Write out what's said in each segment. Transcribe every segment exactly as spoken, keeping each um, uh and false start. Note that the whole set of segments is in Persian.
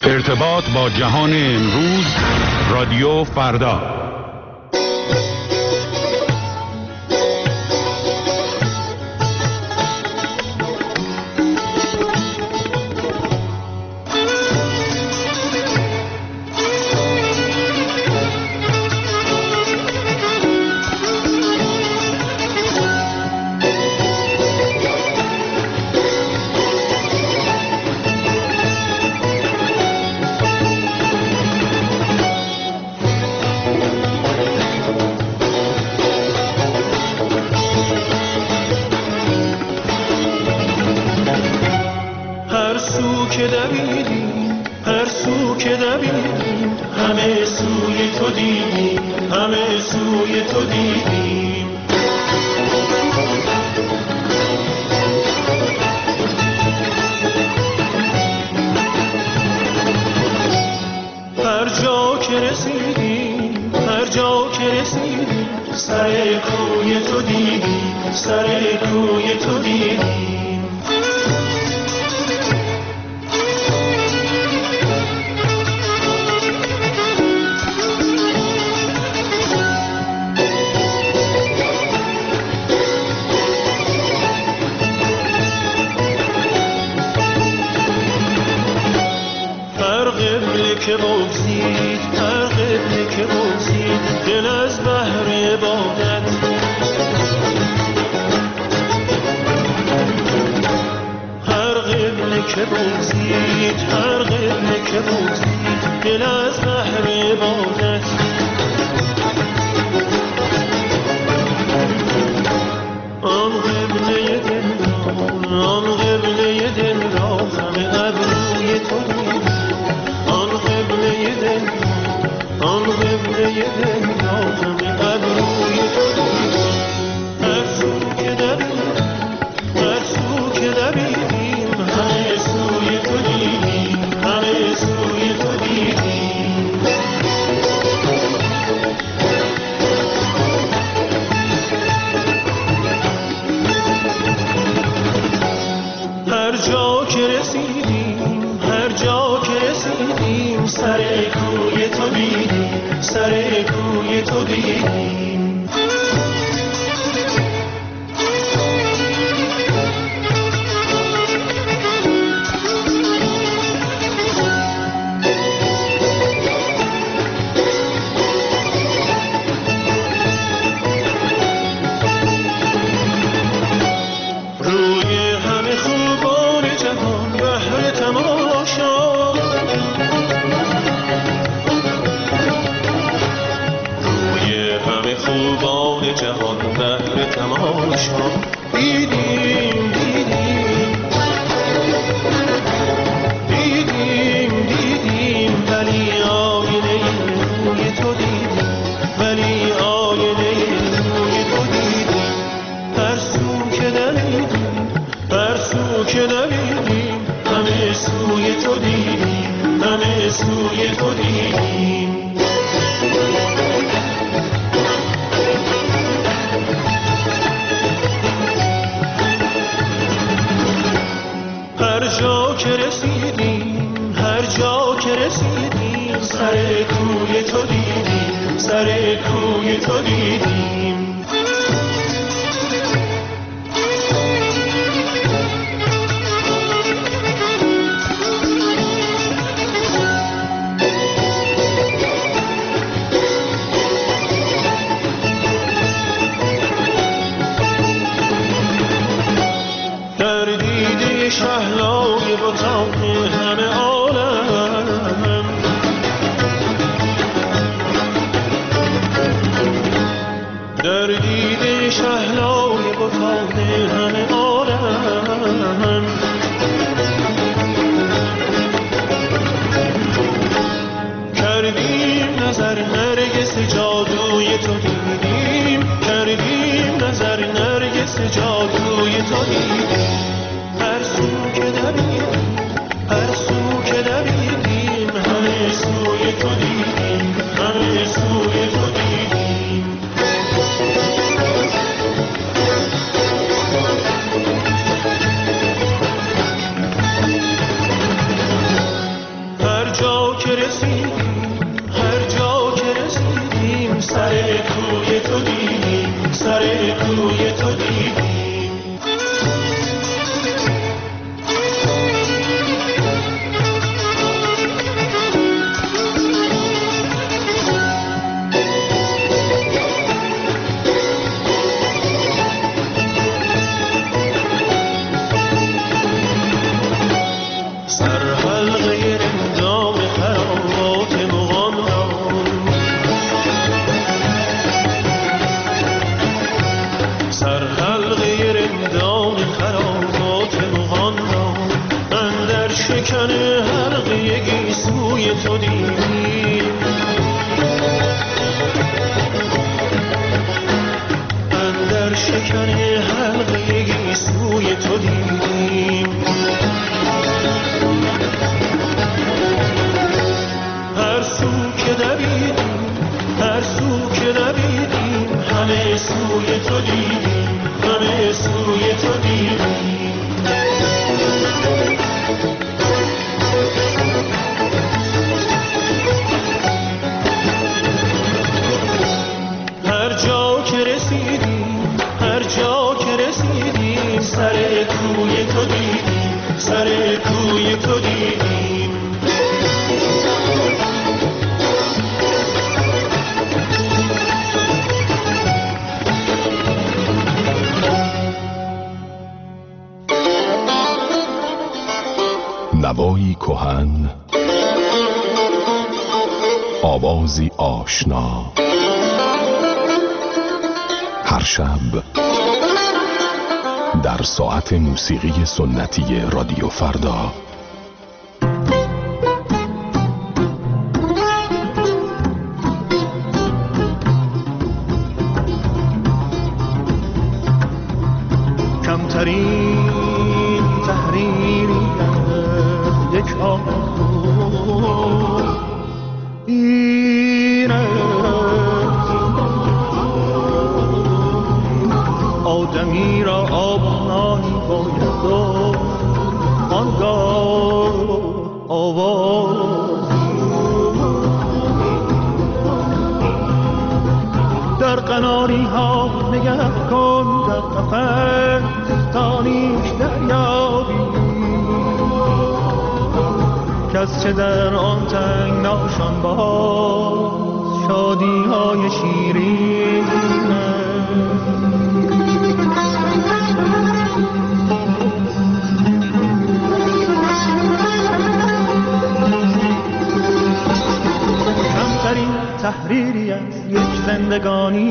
ارتباط با جهان امروز، رادیو فردا. رسیدیم، هر جا که رسیدیم سر کوی تو دیدیم، سر کوی تو دیدیم. تو دیدیم اندر شکن حلقه گیسوی تو دیدیم. هر سو که دویدیم هر سو که دویدیم همه سوی تو دیدیم، همه سوی تو دیدیم. سر کوی تو دیدیم، سر کوی تو دیدیم. نوایی کهن، آوازی آشنا، هر شب در ساعت موسیقی سنتی رادیو فردا. کمترین تحریری یک آرزو اینه، آدمی را آبنایی باید و آنگاه آوازی در قناری ها نگه کن، در قفس تانیش دریابی کس چه در آن تنگناشان باز شادی های شیرین. کمترین تحریری از یک زندگانی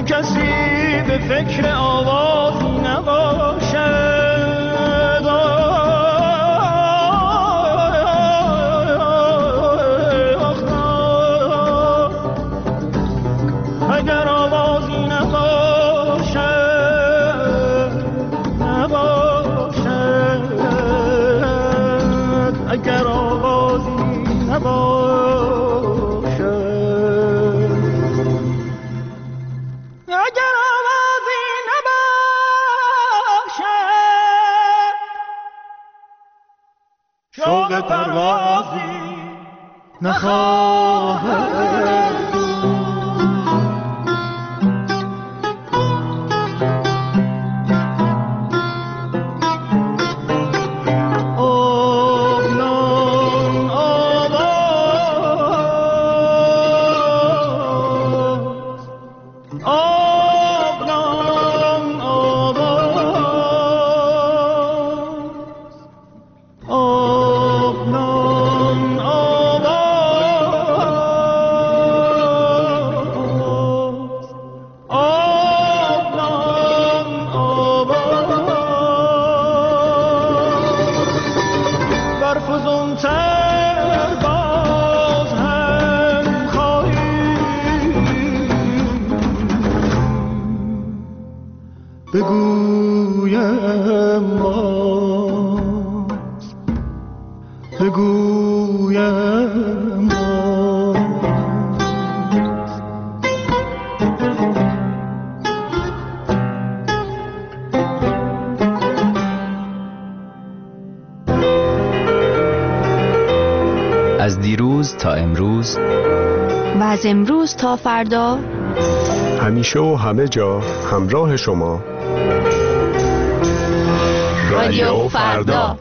کسی به فکر آوازی نباشد. اگر آوازی نباشد نباشد اگر آوازی نباشد اگر آوازی نباشد شوق پروازی نخواهد. بگویم باز بگویم باز از دیروز تا امروز و از امروز تا فردا همیشه و همه جا همراه شما رادیو فردا.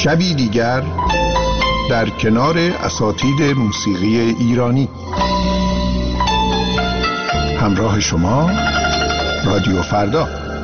شبی دیگر در کنار اساتید موسیقی ایرانی. همراه شما رادیو فردا.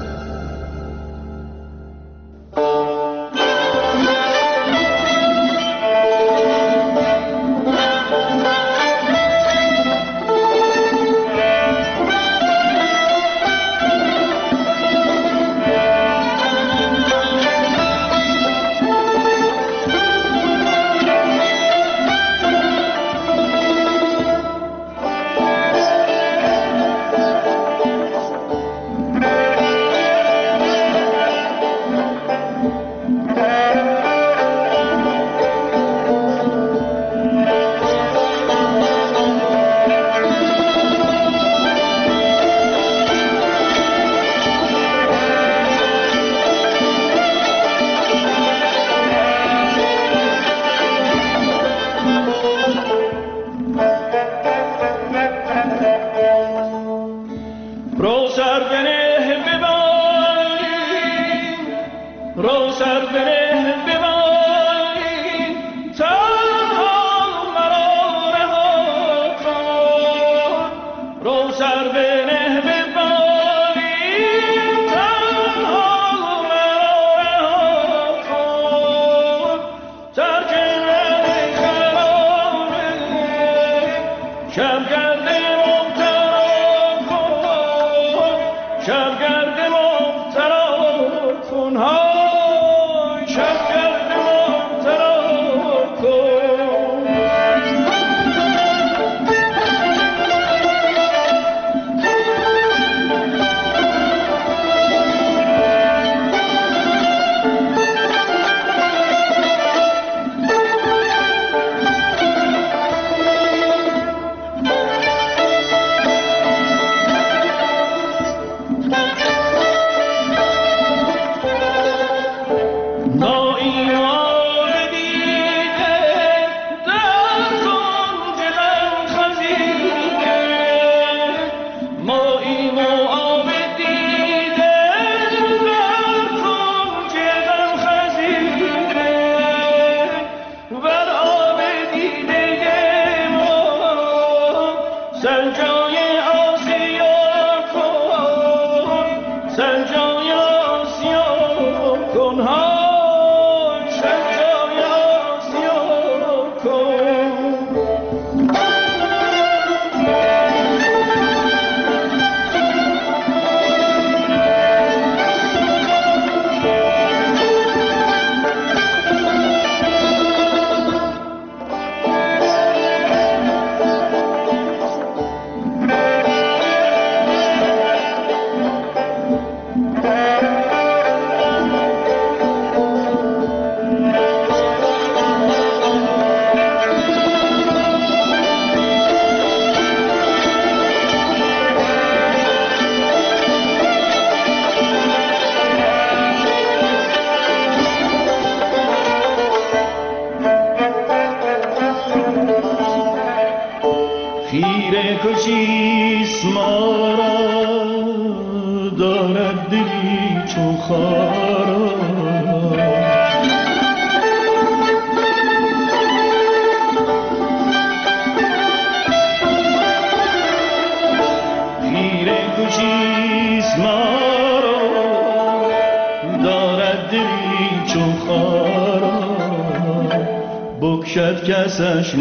بکشد کسش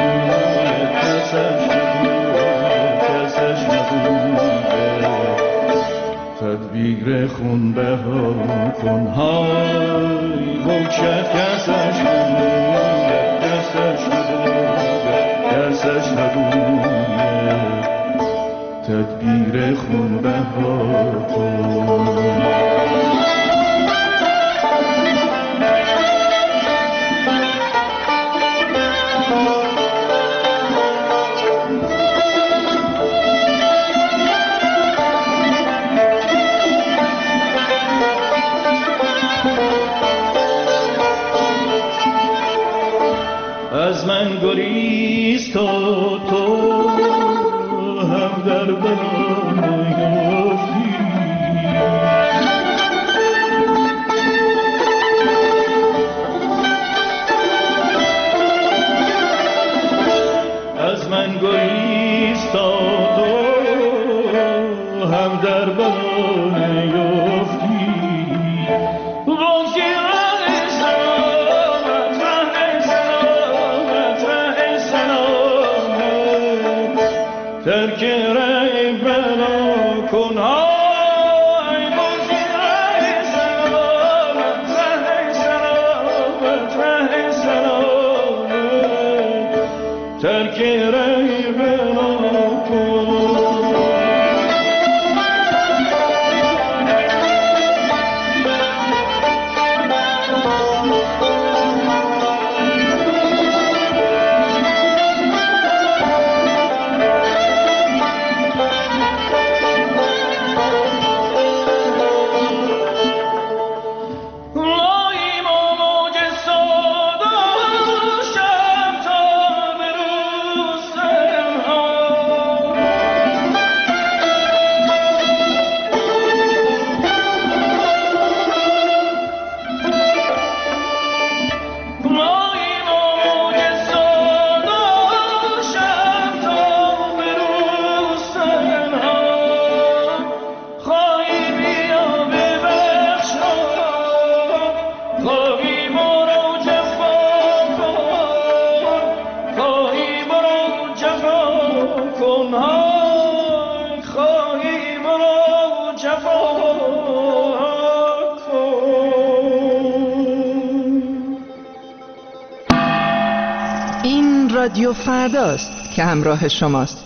نبوده کسش نبوده کسش نبوده تدبیر خون بها کن های بکشد کسش نبوده کسش نبوده کسش نبوده تدبیر خون بها کن. از من گریز تا تو هم در بلا نیافتی نیفتی بازی ره سلامت ره سلامت ره سلامت ترک ره بلا کن های بازی ره سلامت ره سلامت ره سلامت ترک ره بلا کن. رادیو فرداست که همراه شماست.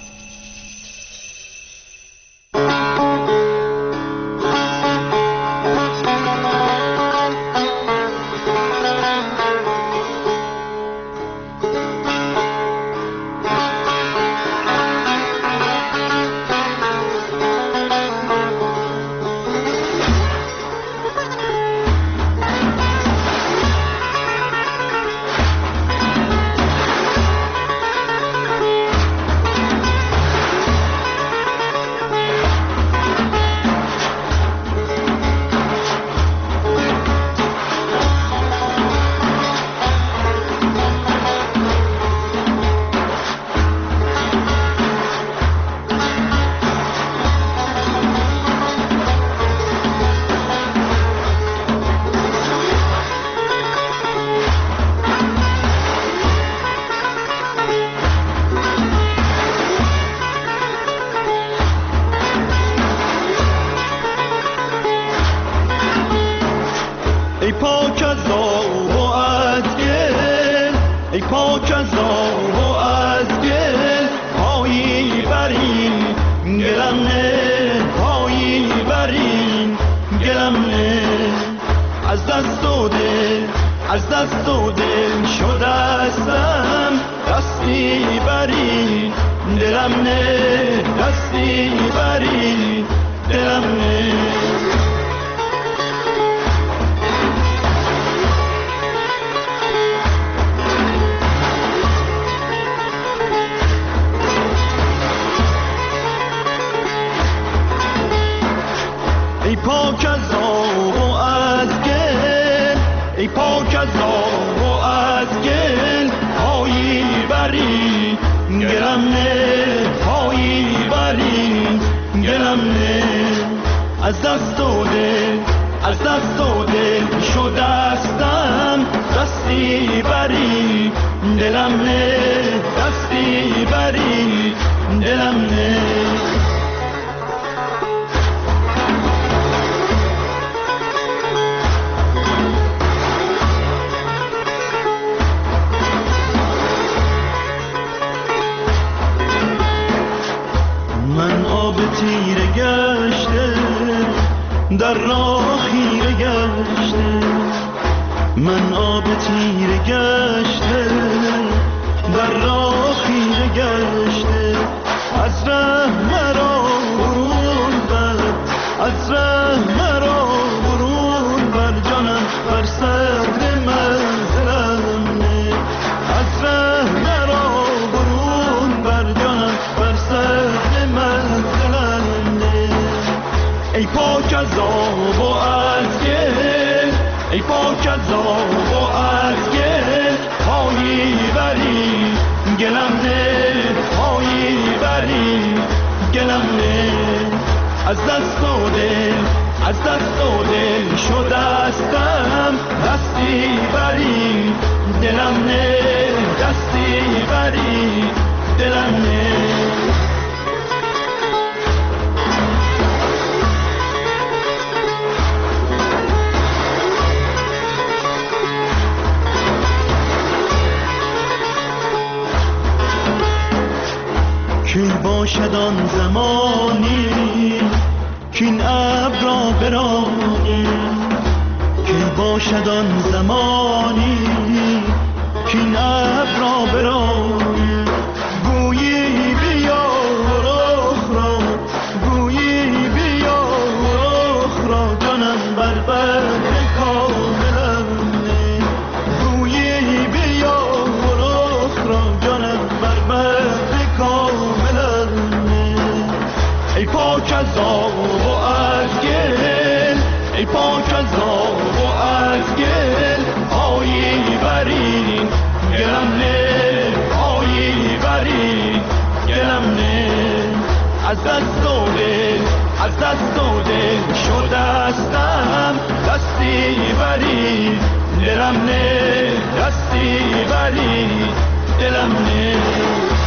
در راه خیره گشته، من آب تیره گشته، در راه خیره گشته، از ره مرا برون بر، از ره مرا برون بر، جانم بر صدر منزلم نه، از ره مرا برون بر، جانم بر صدر منزلم نه. ای پاک از آب و از گل، ای پاک از آب و از گل، پایی بری گلم نه، پایی بری گلم نه، از دست و دل دستی بری دلم نه، دستی بری دلم نه. کی باشد آن زمانی کین ابر را برانی، کی باشد آن زمانی کین ابر را برانی. گویی بیا رخ را، گویی بیا رخ را جانم بر بر کاملم نه. گویی بیا رخ را جانم بر بر کاملم نه. ای پاک از آب و از گل، ای پاک از آب و از گل، آیی برین گلم نه، آیی برین گلم نه. از دست و دل، از دست و دل شدستم، دستی برین دلم نه، دستی برین دلم نه.